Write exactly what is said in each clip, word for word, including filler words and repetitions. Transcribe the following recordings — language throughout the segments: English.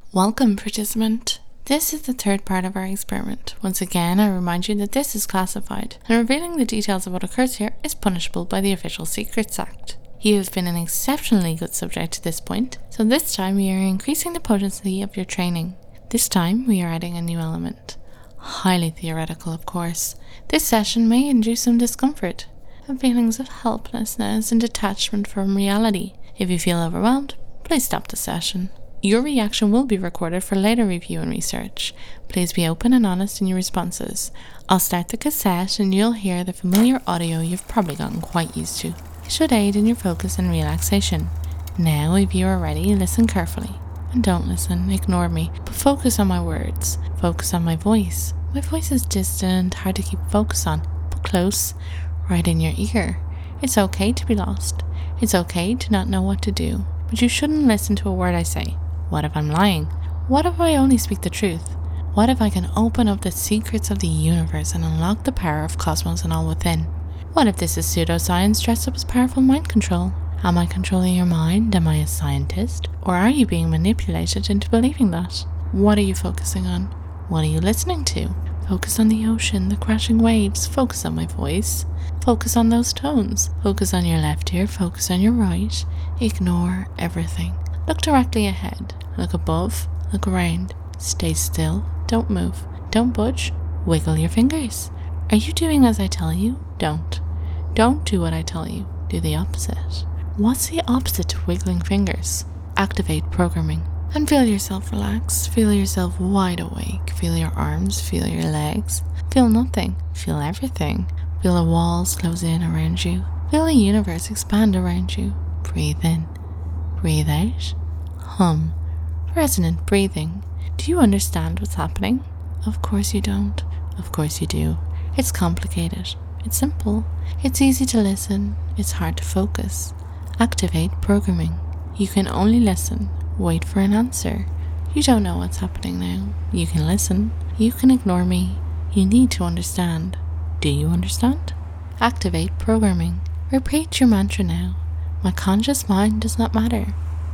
Welcome, participant. This is the third part of our experiment. Once again, I remind you that this is classified, and revealing the details of what occurs here is punishable by the Official Secrets Act. You have been an exceptionally good subject to this point, so this time we are increasing the potency of your training. This time we are adding a new element. Highly theoretical, of course. This session may induce some discomfort, and feelings of helplessness and detachment from reality. If you feel overwhelmed, please stop the session. Your reaction will be recorded for later review and research. Please be open and honest in your responses. I'll start the cassette and you'll hear the familiar audio you've probably gotten quite used to. It should aid in your focus and relaxation. Now, if you are ready, listen carefully. And don't listen, ignore me, but focus on my words. Focus on my voice. My voice is distant, hard to keep focus on, but close, right in your ear. It's okay to be lost. It's okay to not know what to do. But you shouldn't listen to a word I say. What if I'm lying? What if I only speak the truth? What if I can open up the secrets of the universe and unlock the power of cosmos and all within? What if this is pseudoscience dressed up as powerful mind control? Am I controlling your mind? Am I a scientist? Or are you being manipulated into believing that? What are you focusing on? What are you listening to? Focus on the ocean, the crashing waves. Focus on my voice. Focus on those tones. Focus on your left ear. Focus on your right. Ignore everything. Look directly ahead. Look above. Look around. Stay still. Don't move. Don't budge. Wiggle your fingers. Are you doing as I tell you? Don't. Don't do what I tell you. Do the opposite. What's the opposite to wiggling fingers? Activate programming. And feel yourself relax. Feel yourself wide awake. Feel your arms. Feel your legs. Feel nothing. Feel everything. Feel the walls close in around you. Feel the universe expand around you. Breathe in. Breathe out. Hum. Resonant breathing. Do you understand what's happening? Of course you don't. Of course you do. It's complicated. It's simple. It's easy to listen. It's hard to focus. Activate programming. You can only listen. Wait for an answer. You don't know what's happening now. You can listen. You can ignore me. You need to understand. Do you understand? Activate programming. Repeat your mantra now. My conscious mind does not matter.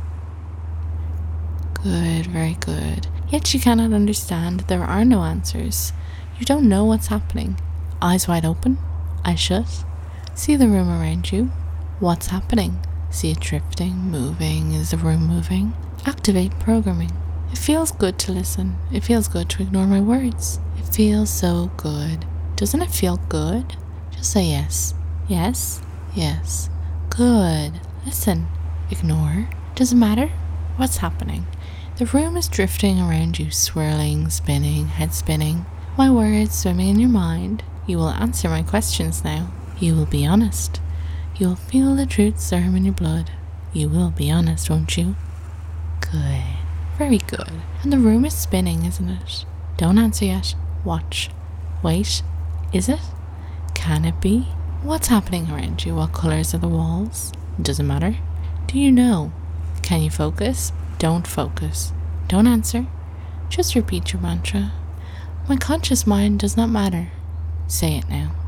Good, very good. Yet you cannot understand. There are no answers. You don't know what's happening. Eyes wide open. Eyes shut. See the room around you. What's happening? See it drifting, moving. Is the room moving? Activate programming. It feels good to listen. It feels good to ignore my words. It feels so good. Doesn't it feel good? Just say yes. Yes. Yes. Good. Listen. Ignore. Doesn't matter. What's happening? The room is drifting around you, swirling, spinning, head spinning. My words swimming in your mind. You will answer my questions now. You will be honest. You will feel the truth serum in your blood. You will be honest, won't you? Good. Very good. And the room is spinning, isn't it? Don't answer yet. Watch. Wait. Is it? Can it be? What's happening around you? What colours are the walls? Doesn't matter. Do you know? Can you focus? Don't focus. Don't answer. Just repeat your mantra. My conscious mind does not matter. Say it now.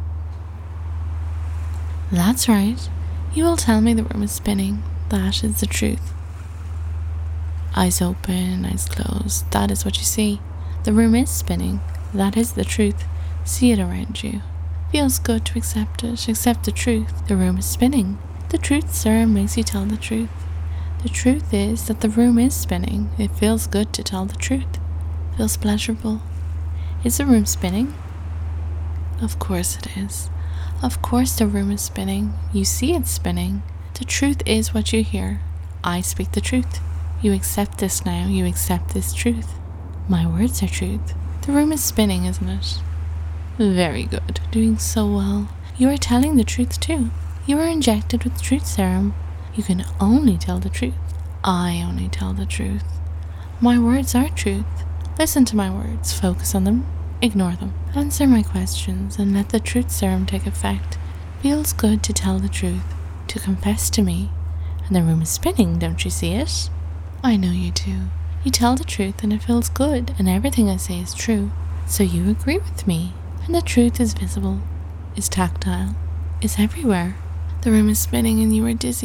That's right. You will tell me the room is spinning. That is the truth. Eyes open, eyes closed. That is what you see. The room is spinning. That is the truth. See it around you. Feels good to accept it. Accept the truth. The room is spinning. The truth serum makes you tell the truth. The truth is that the room is spinning. It feels good to tell the truth. Feels pleasurable. Is the room spinning? Of course it is. Of course the room is spinning. You see it spinning. The truth is what you hear. I speak the truth. You accept this now. You accept this truth. My words are truth. The room is spinning, isn't it? Very good. Doing so well. You are telling the truth too. You are injected with truth serum. You can only tell the truth. I only tell the truth. My words are truth. Listen to my words. Focus on them. Ignore them. Answer my questions and let the truth serum take effect. Feels good to tell the truth. To confess to me. And the room is spinning, don't you see it? I know you do. You tell the truth and it feels good and everything I say is true. So you agree with me. And the truth is visible. Is tactile. Is everywhere. The room is spinning and you are dizzy.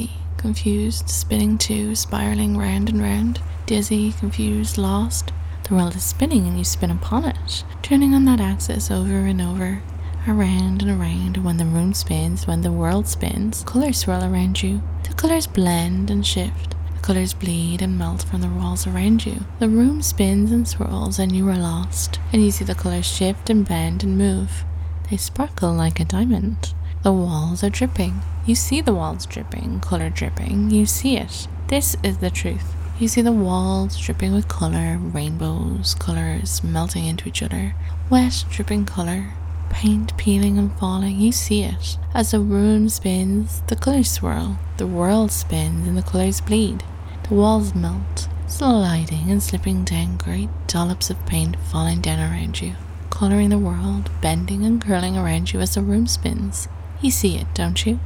confused, spinning too, spiraling round and round, dizzy, confused, lost. The world is spinning and you spin upon it, turning on that axis over and over, around and around. And when the room spins, when the world spins, colours swirl around you. The colours blend and shift. The colours bleed and melt from the walls around you. The room spins and swirls and you are lost, and you see the colours shift and bend and move. They sparkle like a diamond. The walls are dripping. You see the walls dripping, colour dripping. You see it. This is the truth. You see the walls dripping with colour, rainbows, colours melting into each other, wet dripping colour, paint peeling and falling. You see it. As the room spins, the colours swirl, the world spins and the colours bleed. The walls melt, sliding and slipping down, great dollops of paint falling down around you, colouring the world, bending and curling around you as the room spins. You see it, don't you?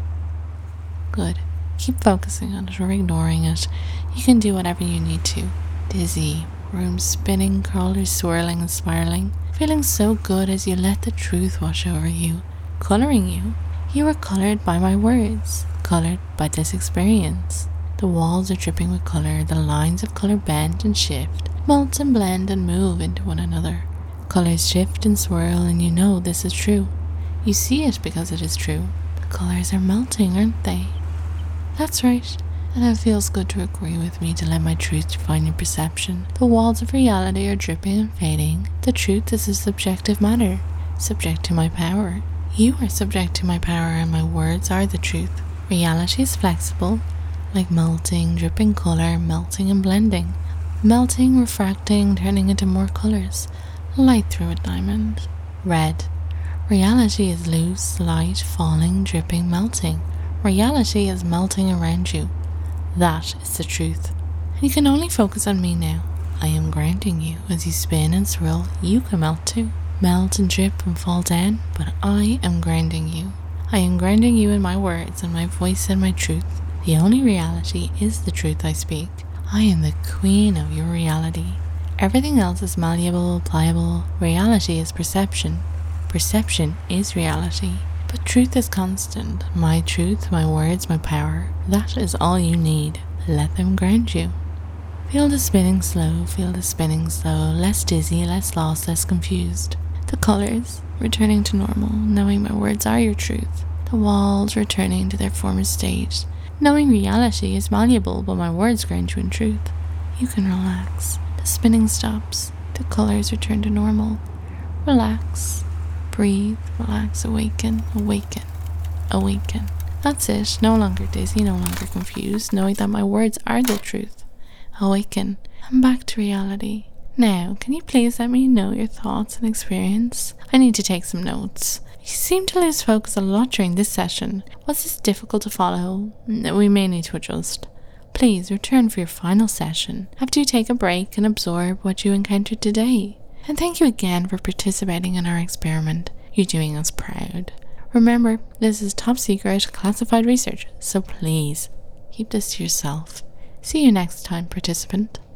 Good. Keep focusing on it or ignoring it. You can do whatever you need to. Dizzy, room spinning, colours swirling and spiraling, feeling so good as you let the truth wash over you, colouring you. You are coloured by my words, coloured by this experience. The walls are dripping with colour, the lines of colour bend and shift, melt and blend and move into one another. Colours shift and swirl and you know this is true. You see it because it is true. The colours are melting, aren't they? That's right, and it feels good to agree with me, to let my truth define your perception. The walls of reality are dripping and fading. The truth is a subjective matter, subject to my power. You are subject to my power and my words are the truth. Reality is flexible, like melting, dripping colour, melting and blending. Melting, refracting, turning into more colours. Light through a diamond. Red. Reality is loose, light, falling, dripping, melting. Reality is melting around you. That is the truth. And you can only focus on me now. I am grounding you. As you spin and swirl, you can melt too. Melt and drip and fall down, but I am grounding you. I am grounding you in my words and my voice and my truth. The only reality is the truth I speak. I am the queen of your reality. Everything else is malleable, pliable. Reality is perception. Perception is reality. But truth is constant. My truth, my words, my power. That is all you need. Let them ground you. Feel the spinning slow, feel the spinning slow. Less dizzy, less lost, less confused. The colours returning to normal, knowing my words are your truth. The walls returning to their former state, knowing reality is malleable, but my words ground you in truth. You can relax. The spinning stops. The colours return to normal. Relax. Breathe, relax, awaken, awaken, awaken. That's it. No longer dizzy, no longer confused, knowing that my words are the truth. Awaken. I'm back to reality. Now, can you please let me know your thoughts and experience? I need to take some notes. You seem to lose focus a lot during this session. Was this difficult to follow? We may need to adjust. Please return for your final session after you take a break and absorb what you encountered today. And thank you again for participating in our experiment. You're doing us proud. Remember, this is top secret classified research, so please keep this to yourself. See you next time, participant.